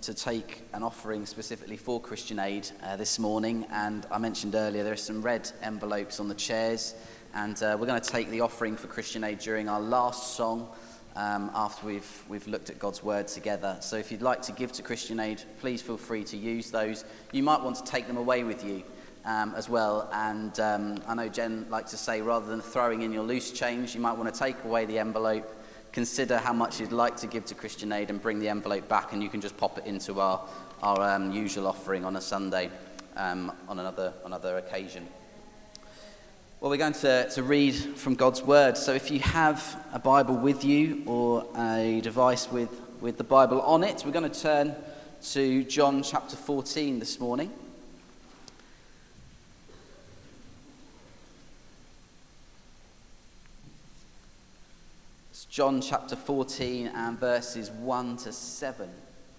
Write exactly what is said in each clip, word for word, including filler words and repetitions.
to take an offering specifically for Christian Aid uh, this morning, and I mentioned earlier there are some red envelopes on the chairs, and uh, we're going to take the offering for Christian Aid during our last song um, after we've we've looked at God's Word together. So if you'd like to give to Christian Aid, please feel free to use those. You might want to take them away with you um, as well, and um, I know Jen likes to say, rather than throwing in your loose change, you might want to take away the envelope, consider how much you'd like to give to Christian Aid, and bring the envelope back, and you can just pop it into our, our um, usual offering on a Sunday um, on another, another occasion. Well, we're going to, to read from God's Word. So if you have a Bible with you or a device with, with the Bible on it, we're going to turn to John chapter fourteen this morning. John chapter fourteen and verses one to seven.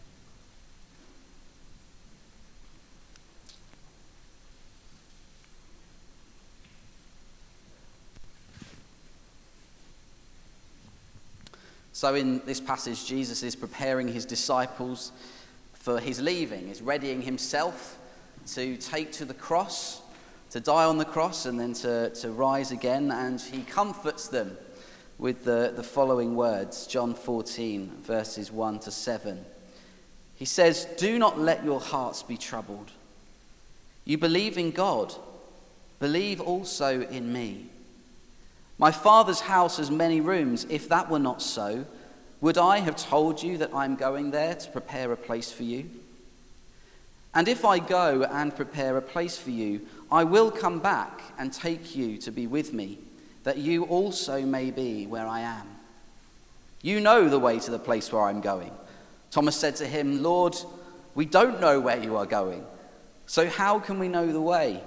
So in this passage, Jesus is preparing his disciples for his leaving. He's readying himself to take to the cross, to die on the cross, and then to, to rise again, and he comforts them with the, the following words, John fourteen, verses one to seven. He says, "Do not let your hearts be troubled. You believe in God, believe also in me. My Father's house has many rooms. If that were not so, would I have told you that I am going there to prepare a place for you? And if I go and prepare a place for you, I will come back and take you to be with me, that you also may be where I am. You know the way to the place where I'm going." Thomas said to him, "Lord, we don't know where you are going, so how can we know the way?"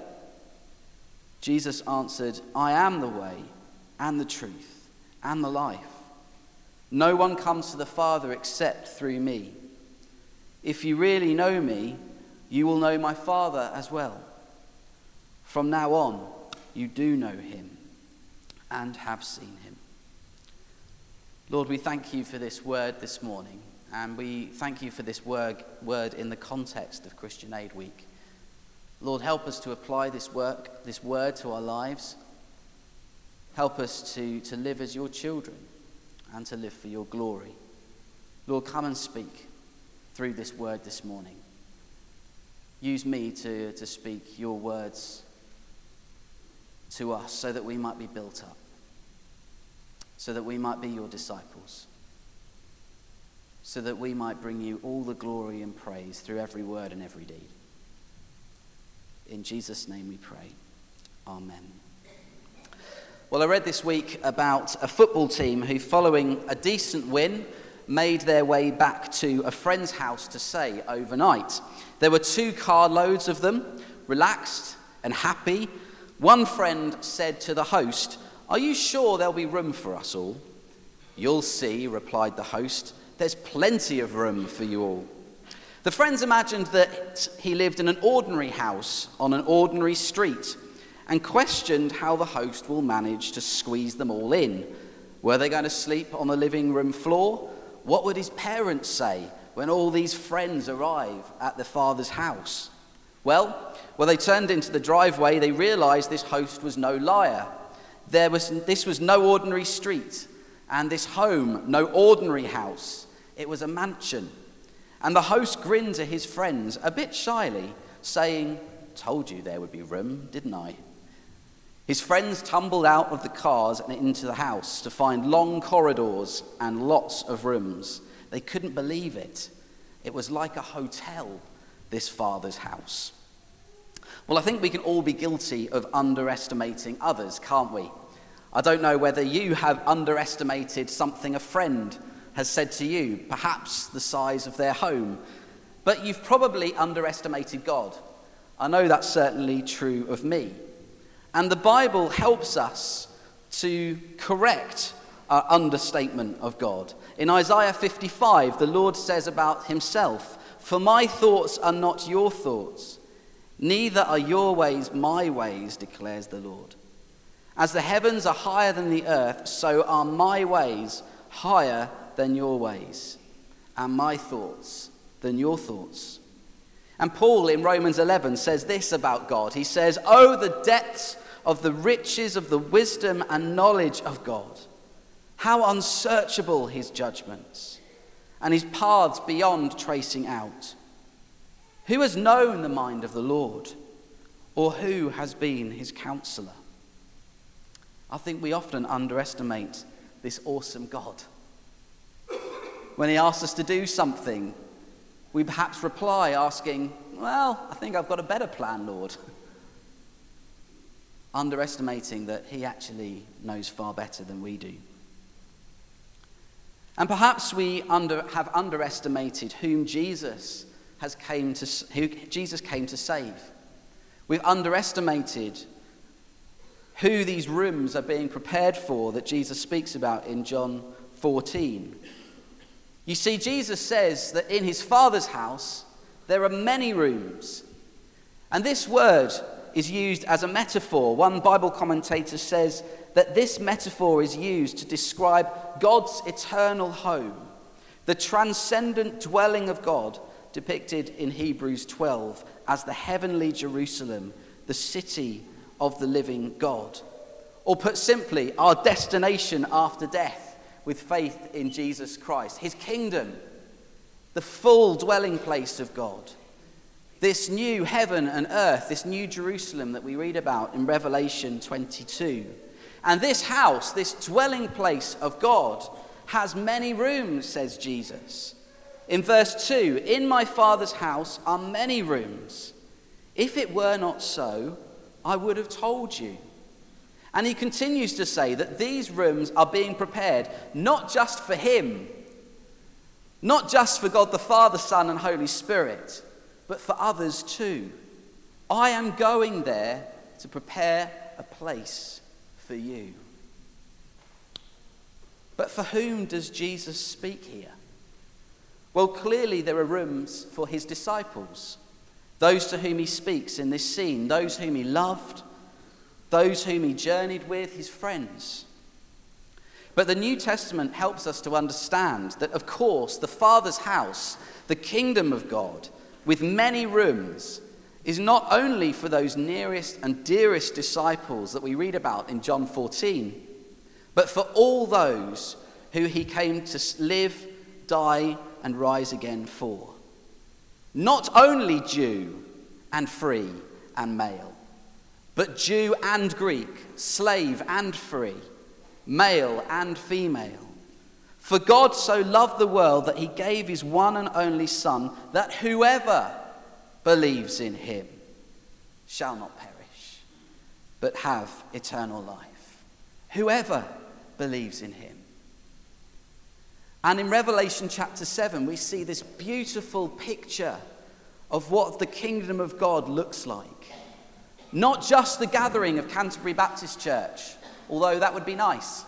Jesus answered, "I am the way and the truth and the life. No one comes to the Father except through me. If you really know me, you will know my Father as well. From now on, you do know him and have seen him." Lord, we thank you for this word this morning, and we thank you for this word, word in the context of Christian Aid Week. Lord, help us to apply this work, this word to our lives. Help us to, to live as your children and to live for your glory. Lord, come and speak through this word this morning. Use me to, to speak your words to us so that we might be built up, so that we might be your disciples, so that we might bring you all the glory and praise through every word and every deed. In Jesus' name we pray. Amen. Well, I read this week about a football team who, following a decent win, made their way back to a friend's house to stay overnight. There were two carloads of them, relaxed and happy. One friend said to the host, "Are you sure there'll be room for us all?" "You'll see," replied the host. "There's plenty of room for you all." The friends imagined that he lived in an ordinary house on an ordinary street, and questioned how the host will manage to squeeze them all in. Were they going to sleep on the living room floor? What would his parents say when all these friends arrive at the father's house? Well, when they turned into the driveway, they realized this host was no liar. There was, this was no ordinary street, and this home, no ordinary house. It was a mansion. And the host grinned to his friends a bit shyly, saying, "Told you there would be room, didn't I?" His friends tumbled out of the cars and into the house to find long corridors and lots of rooms. They couldn't believe it. It was like a hotel, this father's house. Well, I think we can all be guilty of underestimating others, can't we? I don't know whether you have underestimated something a friend has said to you, perhaps the size of their home, but you've probably underestimated God. I know that's certainly true of me. And the Bible helps us to correct our understatement of God. In Isaiah fifty-five, the Lord says about himself, "For my thoughts are not your thoughts, neither are your ways my ways, declares the Lord. As the heavens are higher than the earth, so are my ways higher than your ways, and my thoughts than your thoughts. And Paul in Romans eleven says this about God. He says, "Oh, the depths of the riches of the wisdom and knowledge of God. How unsearchable his judgments, and his paths beyond tracing out. Who has known the mind of the Lord, or who has been his counselor?" I think we often underestimate this awesome God. When he asks us to do something, we perhaps reply asking, "Well, I think I've got a better plan, Lord." Underestimating that he actually knows far better than we do. And perhaps we under, have underestimated whom Jesus has came to who Jesus came to save. We've underestimated who these rooms are being prepared for that Jesus speaks about in John fourteen. You see, Jesus says that in his Father's house there are many rooms. And this word is used as a metaphor. One Bible commentator says that this metaphor is used to describe God's eternal home, the transcendent dwelling of God depicted in Hebrews twelve as the heavenly Jerusalem, the city of the living God. Or put simply, our destination after death with faith in Jesus Christ, his kingdom, the full dwelling place of God. This new heaven and earth, this new Jerusalem that we read about in Revelation twenty-two. And this house, this dwelling place of God, has many rooms, says Jesus. In verse two, "In my Father's house are many rooms. If it were not so, I would have told you." And he continues to say that these rooms are being prepared not just for him, not just for God the Father, Son, and Holy Spirit, but for others too. "I am going there to prepare a place for you." But for whom does Jesus speak here? Well, clearly there are rooms for his disciples, those to whom he speaks in this scene, those whom he loved, those whom he journeyed with, his friends. But the New Testament helps us to understand that, of course, the Father's house, the kingdom of God, with many rooms, is not only for those nearest and dearest disciples that we read about in John fourteen, but for all those who he came to live, die, and rise again for. Not only Jew and free and male, but Jew and Greek, slave and free, male and female. For God so loved the world that he gave his one and only Son, that whoever believes in him shall not perish, but have eternal life. Whoever believes in him. And in Revelation chapter seven, we see this beautiful picture of what the kingdom of God looks like. Not just the gathering of Canterbury Baptist Church, although that would be nice.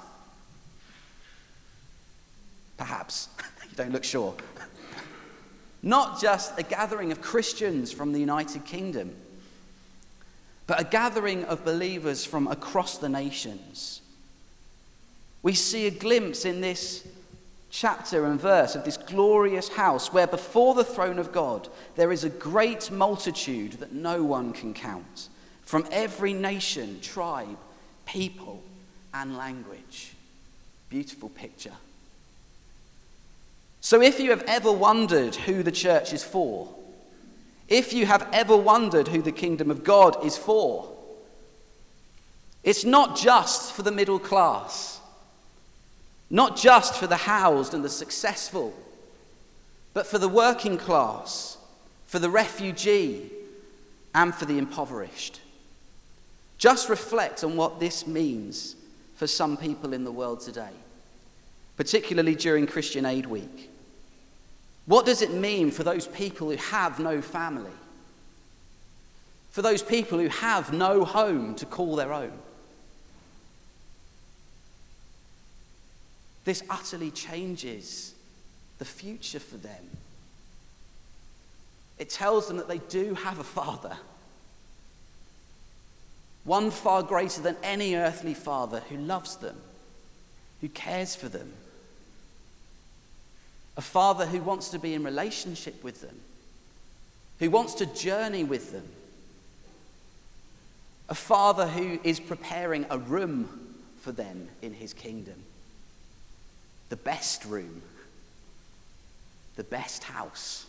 Perhaps. You don't look sure. Not just a gathering of Christians from the United Kingdom, but a gathering of believers from across the nations. We see a glimpse in this chapter and verse of this glorious house where before the throne of God there is a great multitude that no one can count, from every nation, tribe, people, and language. Beautiful picture. So if you have ever wondered who the church is for, if you have ever wondered who the kingdom of God is for, it's not just for the middle class, not just for the housed and the successful, but for the working class, for the refugee, and for the impoverished. Just reflect on what this means for some people in the world today, particularly during Christian Aid Week. What does it mean for those people who have no family? For those people who have no home to call their own? This utterly changes the future for them. It tells them that they do have a Father. One far greater than any earthly father, who loves them, who cares for them. A Father who wants to be in relationship with them, who wants to journey with them. A Father who is preparing a room for them in his kingdom. The best room. The best house.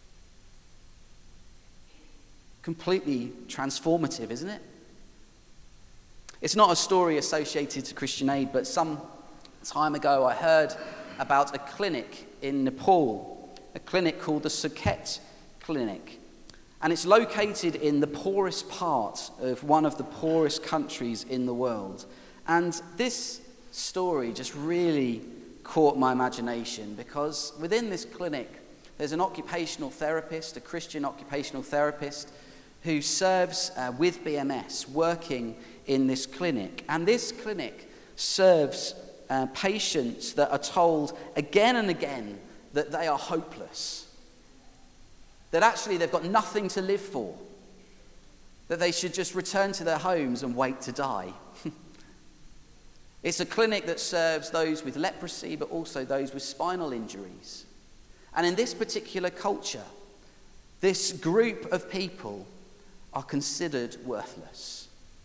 Completely transformative, isn't it? It's not a story associated to Christian Aid, but some time ago I heard about a clinic in Nepal, a clinic called the Suket Clinic. And it's located in the poorest part of one of the poorest countries in the world. And this story just really caught my imagination, because within this clinic there's an occupational therapist, a Christian occupational therapist, who serves uh, with B M S, working in this clinic. And this clinic serves uh, patients that are told again and again that they are hopeless, that actually they've got nothing to live for, that they should just return to their homes and wait to die. It's a clinic that serves those with leprosy, but also those with spinal injuries. And in this particular culture, this group of people are considered worthless.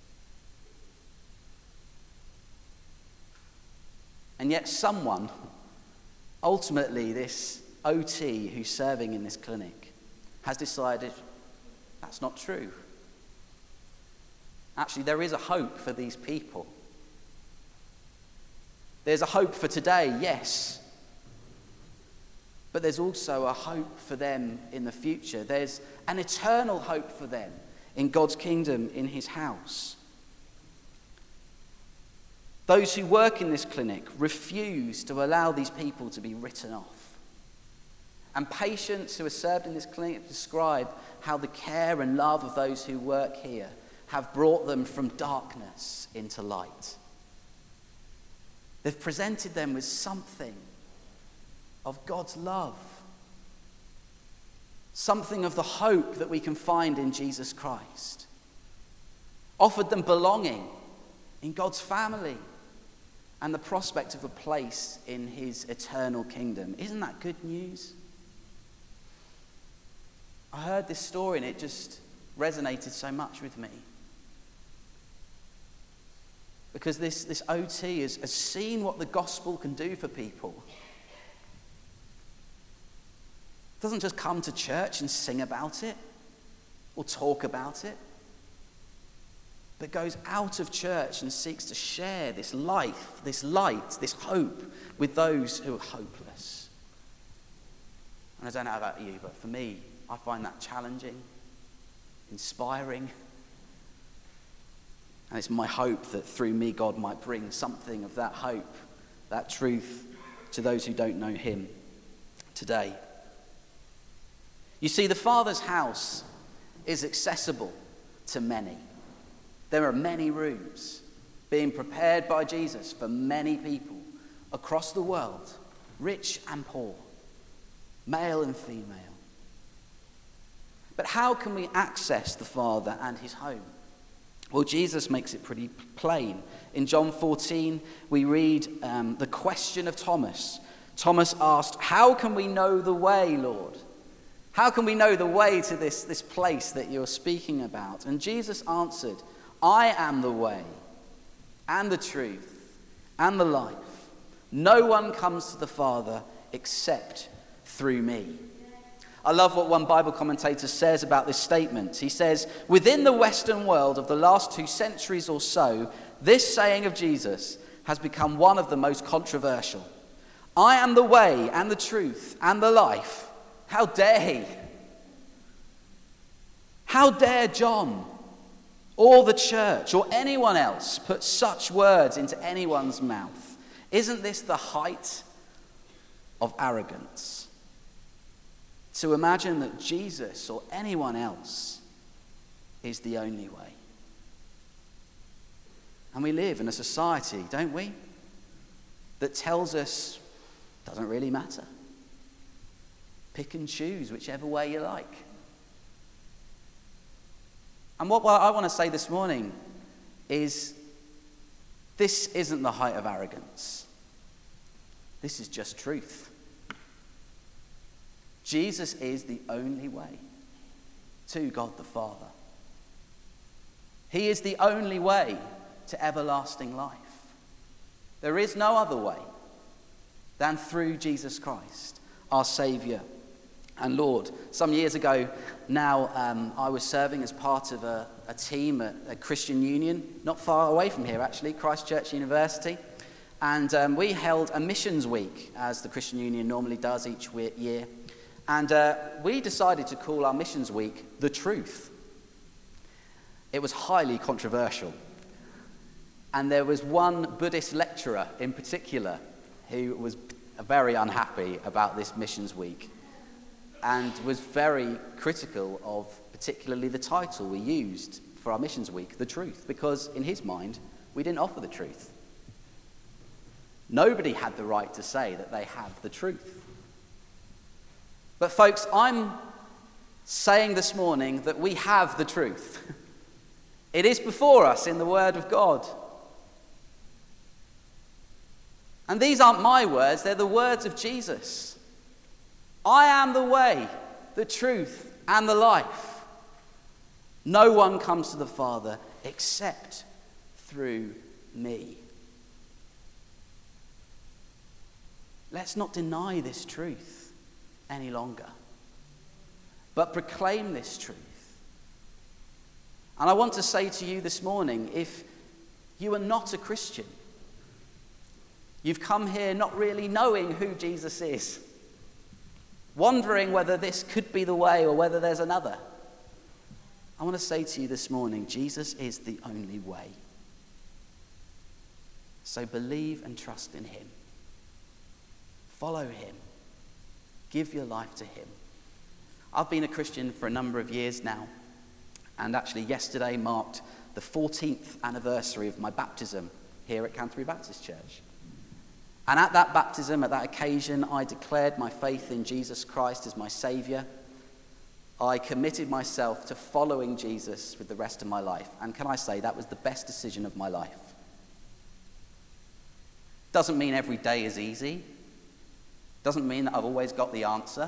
And yet someone, ultimately this O T who's serving in this clinic, has decided that's not true. Actually, there is a hope for these people. There's a hope for today, yes. But there's also a hope for them in the future. There's an eternal hope for them in God's kingdom, in his house. Those who work in this clinic refuse to allow these people to be written off. And patients who are served in this clinic describe how the care and love of those who work here have brought them from darkness into light. They've presented them with something of God's love, something of the hope that we can find in Jesus Christ, offered them belonging in God's family and the prospect of a place in his eternal kingdom. Isn't that good news? I heard this story and it just resonated so much with me. Because this, this O T has, has seen what the gospel can do for people. Doesn't just come to church and sing about it or talk about it, but goes out of church and seeks to share this life, this light, this hope with those who are hopeless. And I don't know about you, but for me, I find that challenging, inspiring. And it's my hope that through me, God might bring something of that hope, that truth, to those who don't know him today. You see, the Father's house is accessible to many. There are many rooms being prepared by Jesus for many people across the world, rich and poor, male and female. But how can we access the Father and his home? Well, Jesus makes it pretty plain. In John fourteen, we read um, the question of Thomas. Thomas asked, "How can we know the way, Lord? How can we know the way to this, this place that you're speaking about?" And Jesus answered, "I am the way and the truth and the life. No one comes to the Father except through me." I love what one Bible commentator says about this statement. He says, within the Western world of the last two centuries or so, this saying of Jesus has become one of the most controversial. I am the way and the truth and the life. How dare he? How dare John or the church or anyone else put such words into anyone's mouth? Isn't this the height of arrogance? To imagine that Jesus or anyone else is the only way. And we live in a society, don't we, that tells us it doesn't really matter. Pick and choose whichever way you like. And what I want to say this morning is this isn't the height of arrogance. This is just truth. Jesus is the only way to God the Father. He is the only way to everlasting life. There is no other way than through Jesus Christ, our Saviour and Lord. Some years ago now, um, I was serving as part of a, a team at a Christian Union, not far away from here actually, Christ Church University. And um, we held a missions week, as the Christian Union normally does each year. And uh, we decided to call our missions week The Truth. It was highly controversial. And there was one Buddhist lecturer in particular who was very unhappy about this missions week and was very critical of particularly the title we used for our missions week, The Truth, because in his mind, we didn't offer the truth. Nobody had the right to say that they have the truth. But folks, I'm saying this morning that we have the truth. It is before us in the Word of God. And these aren't my words, they're the words of Jesus. I am the way, the truth, and the life. No one comes to the Father except through me. Let's not deny this truth any longer, but proclaim this truth. And I want to say to you this morning, if you are not a Christian, you've come here not really knowing who Jesus is, wondering whether this could be the way or whether there's another, I want to say to you this morning, Jesus is the only way. So believe and trust in him. Follow him. Give your life to him. I've been a Christian for a number of years now, and actually yesterday marked the fourteenth anniversary of my baptism here at Canterbury Baptist Church. And at that baptism, at that occasion, I declared my faith in Jesus Christ as my Saviour. I committed myself to following Jesus with the rest of my life. And can I say, that was the best decision of my life. Doesn't mean every day is easy. Doesn't mean that I've always got the answer.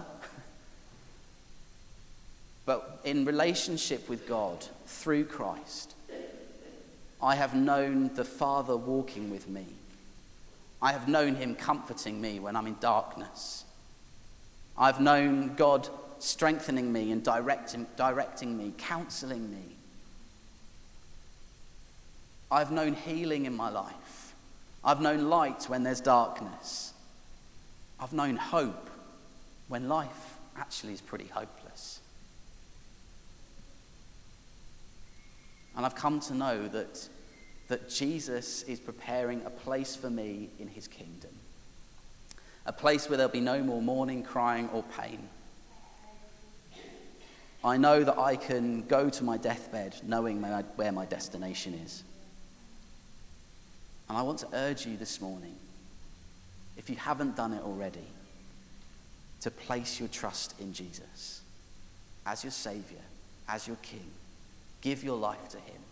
But in relationship with God, through Christ, I have known the Father walking with me. I have known him comforting me when I'm in darkness. I've known God strengthening me and directing, directing me, counseling me. I've known healing in my life. I've known light when there's darkness. I've known hope when life actually is pretty hopeless. And I've come to know that, that Jesus is preparing a place for me in his kingdom. A place where there'll be no more mourning, crying, or pain. I know that I can go to my deathbed knowing my, where my destination is. And I want to urge you this morning, if you haven't done it already, to place your trust in Jesus as your Saviour, as your King. Give your life to him.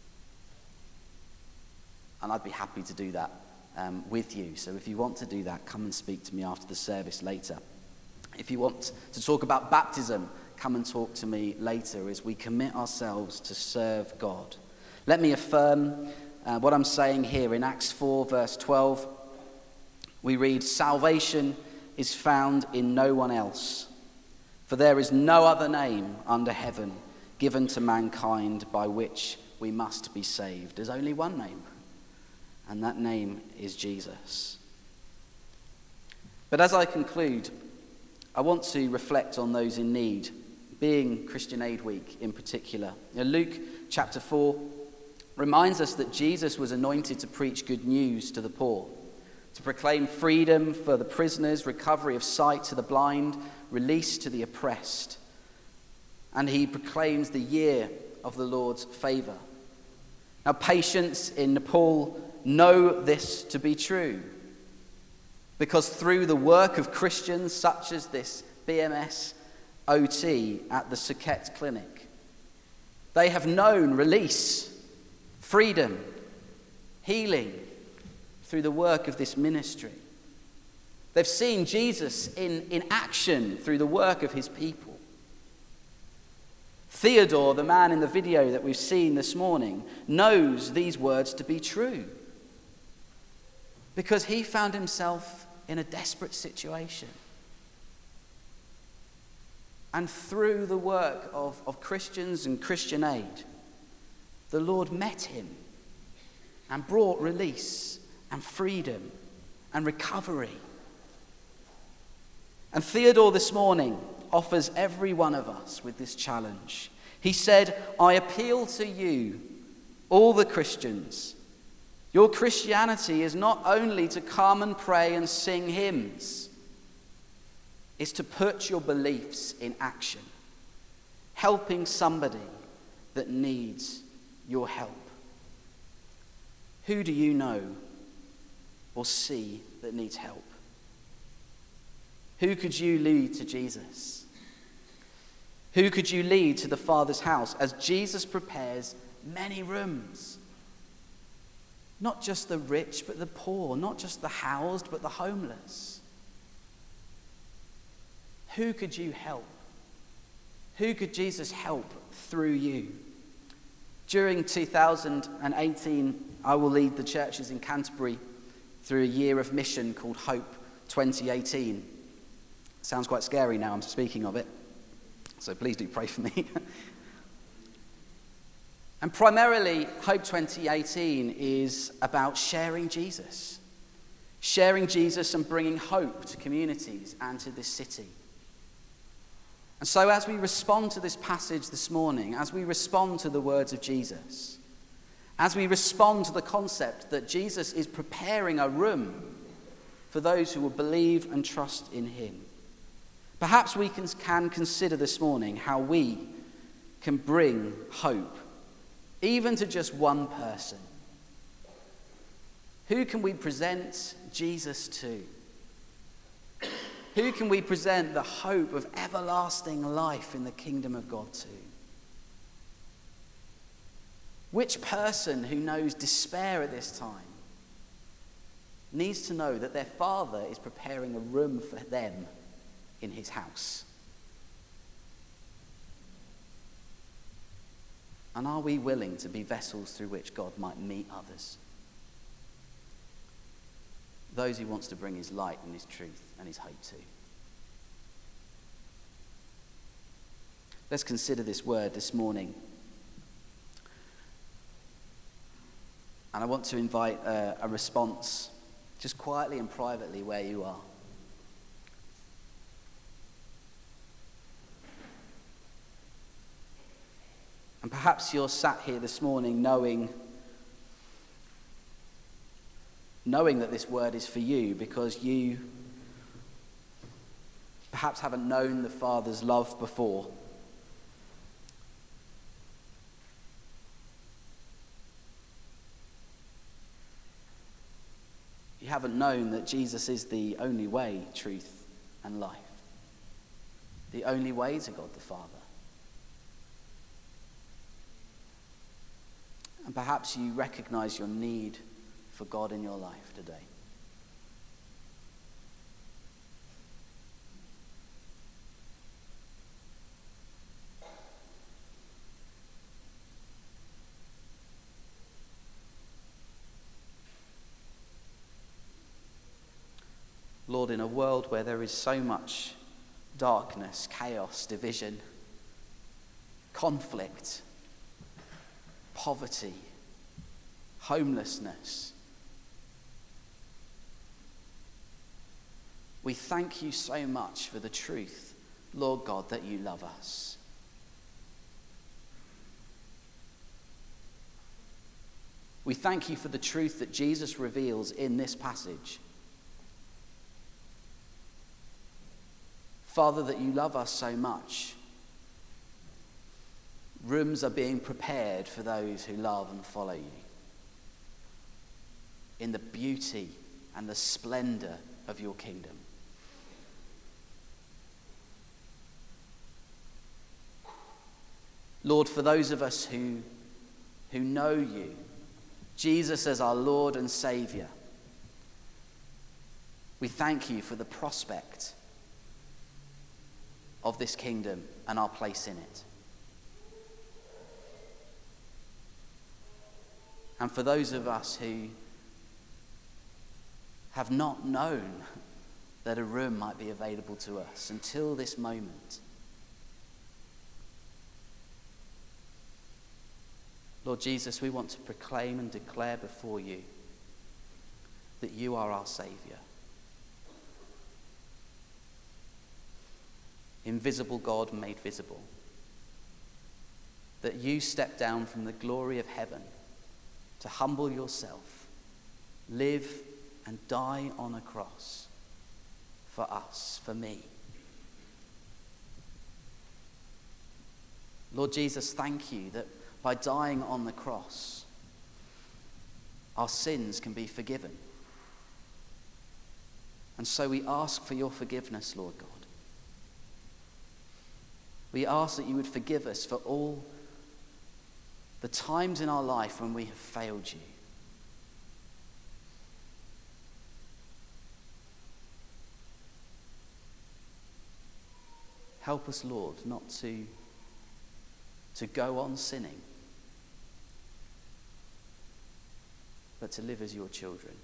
And I'd be happy to do that um, with you. So if you want to do that, come and speak to me after the service later. If you want to talk about baptism, come and talk to me later as we commit ourselves to serve God. Let me affirm uh, what I'm saying here in Acts four, verse twelve. We read, "Salvation is found in no one else, for there is no other name under heaven given to mankind by which we must be saved." There's only one name, and that name is Jesus. But as I conclude, I want to reflect on those in need, being Christian Aid Week in particular. Now, Luke chapter four reminds us that Jesus was anointed to preach good news to the poor, to proclaim freedom for the prisoners, recovery of sight to the blind, release to the oppressed. And he proclaims the year of the Lord's favour. Now, patients in Nepal know this to be true, because through the work of Christians such as this B M S O T at the Suket Clinic, they have known release, freedom, healing through the work of this ministry. They've seen Jesus in, in action through the work of his people. Theodore, the man in the video that we've seen this morning, knows these words to be true because he found himself in a desperate situation. And through the work of, of Christians and Christian aid, the Lord met him and brought release and freedom and recovery. And Theodore this morning offers every one of us with this challenge. He said, I appeal to you, all the Christians. Your Christianity is not only to come and pray and sing hymns. It's to put your beliefs in action, helping somebody that needs your help. Who do you know or see that needs help? Who could you lead to Jesus? Who could you lead to the Father's house as Jesus prepares many rooms? Not just the rich, but the poor. Not just the housed, but the homeless. Who could you help? Who could Jesus help through you? During two thousand eighteen, I will lead the churches in Canterbury through a year of mission called Hope twenty eighteen. Sounds quite scary now I'm speaking of it, so please do pray for me. And primarily, Hope twenty eighteen is about sharing Jesus. Sharing Jesus and bringing hope to communities and to this city. And so as we respond to this passage this morning, as we respond to the words of Jesus, as we respond to the concept that Jesus is preparing a room for those who will believe and trust in him, perhaps we can, can consider this morning how we can bring hope, even to just one person. Who can we present Jesus to? Who can we present the hope of everlasting life in the kingdom of God to? Which person who knows despair at this time needs to know that their Father is preparing a room for them in his house? And are we willing to be vessels through which God might meet others? Those he wants to bring his light and his truth and his hope to. Let's consider this word this morning. And I want to invite a, a response, just quietly and privately where you are. And perhaps you're sat here this morning knowing knowing that this word is for you because you perhaps haven't known the Father's love before. You haven't known that Jesus is the only way, truth, and life. The only way to God the Father. And perhaps you recognize your need for God in your life today. Lord, in a world where there is so much darkness, chaos, division, conflict, poverty, homelessness, we thank you so much for the truth, Lord God, that you love us. We thank you for the truth that Jesus reveals in this passage. Father, that you love us so much. Rooms are being prepared for those who love and follow you. In the beauty and the splendor of your kingdom. Lord, for those of us who, who know you, Jesus as our Lord and Savior, We thank you for the prospect of this kingdom and our place in it. And for those of us who have not known that a room might be available to us until this moment, Lord Jesus, we want to proclaim and declare before you that you are our Saviour. Invisible God made visible. That you stepped down from the glory of heaven to humble yourself, live and die on a cross for us, for me. Lord Jesus, thank you that by dying on the cross, our sins can be forgiven. And so we ask for your forgiveness, Lord God. We ask that you would forgive us for all the times in our life when we have failed you. Help us, Lord, not to, to go on sinning, but to live as your children.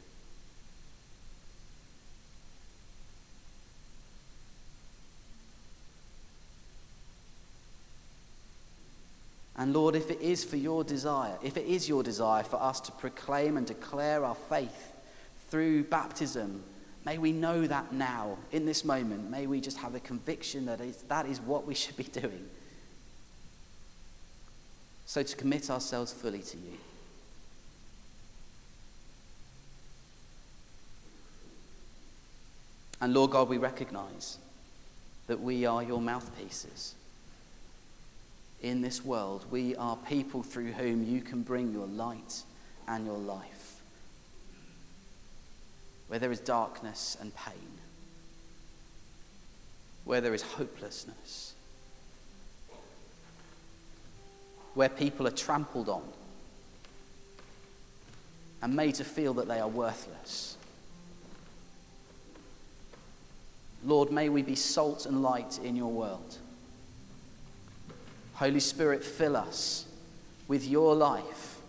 And Lord, if it is for your desire, if it is your desire for us to proclaim and declare our faith through baptism, may we know that now, in this moment. May we just have a conviction that is, that is what we should be doing. So to commit ourselves fully to you. And Lord God, we recognize that we are your mouthpieces. In this world, we are people through whom you can bring your light and your life. Where there is darkness and pain. Where there is hopelessness. Where people are trampled on and made to feel that they are worthless. Lord, may we be salt and light in your world. Holy Spirit, fill us with your life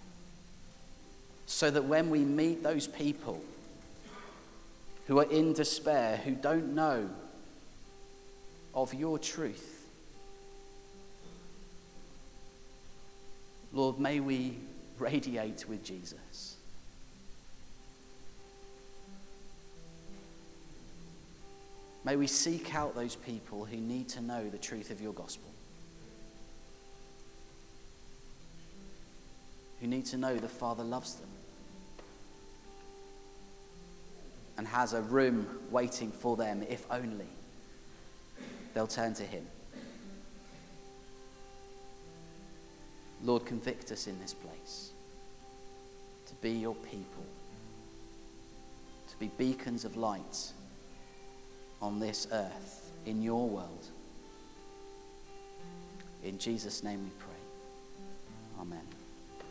so that when we meet those people who are in despair, who don't know of your truth, Lord, may we radiate with Jesus. May we seek out those people who need to know the truth of your gospel. Who need to know the Father loves them and has a room waiting for them if only they'll turn to him. Lord, convict us in this place to be your people, to be beacons of light on this earth, in your world. In Jesus' name we pray. Amen.